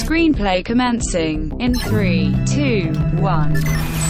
Screenplay commencing in 3, 2, 1.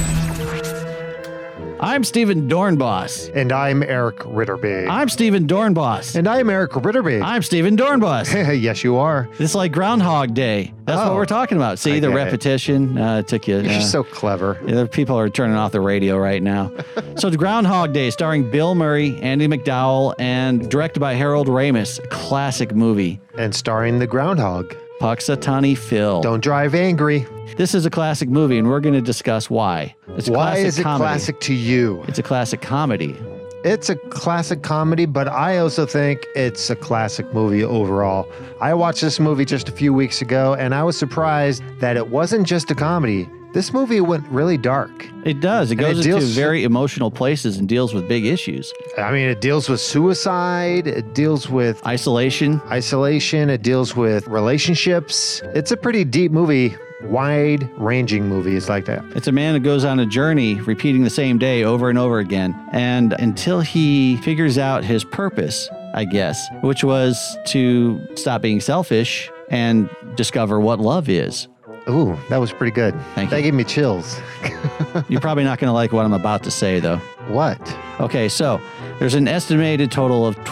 I'm Stephen Dornbos. And I'm Eric Ritterby. I'm Stephen Dornbos. And I'm Eric Ritterby. I'm Stephen Dornbos. Yes, you are. It's like Groundhog Day. That's what we're talking about. See, the repetition took you. You're so clever. Yeah, people are turning off the radio right now. So it's Groundhog Day, starring Bill Murray, Andy McDowell, and directed by Harold Ramis. A classic movie. And starring the groundhog. Puxatawny Phil. Don't drive angry. This is a classic movie, and we're going to discuss why. It's a Why is it comedy. classic to you? It's a classic comedy. It's a classic comedy, but I also think it's a classic movie overall. I watched this movie just a few weeks ago, and I was surprised that it wasn't just a comedy. This movie went really dark. It does. It goes into very emotional places and deals with big issues. I mean, it deals with suicide. It deals with Isolation. It deals with relationships. It's a pretty deep movie. Wide-ranging movie is like that. It's a man who goes on a journey repeating the same day over and over again. And until he figures out his purpose, I guess, which was to stop being selfish and discover what love is. Ooh, that was pretty good. Thank you. That gave me chills. You're probably not going to like what I'm about to say, though. What? Okay, so there's an estimated total of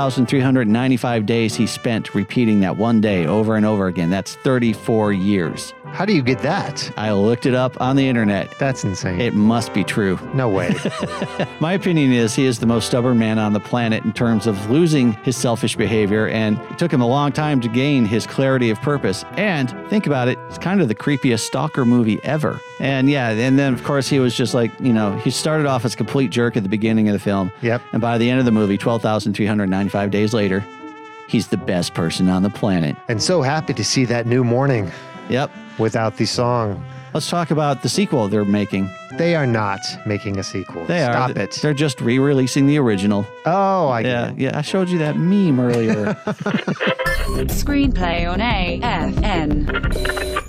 12,395 days he spent repeating that one day over and over again. That's 34 years. How do you get that? I looked it up on the internet. That's insane. It must be true. No way. My opinion is he is the most stubborn man on the planet in terms of losing his selfish behavior, and it took him a long time to gain his clarity of purpose. And think about it, it's kind of the creepiest stalker movie ever. And yeah, and then of course he was just like, he started off as a complete jerk at the beginning of the film. Yep. And by the end of the movie, 12,395 days later, he's the best person on the planet. And so happy to see that new morning. Yep. Without the song. Let's talk about the sequel they're making. They are not making a sequel. They are. Stop it. They're just re-releasing the original. Oh, I get it. Yeah, I showed you that meme earlier. Screenplay on AFN.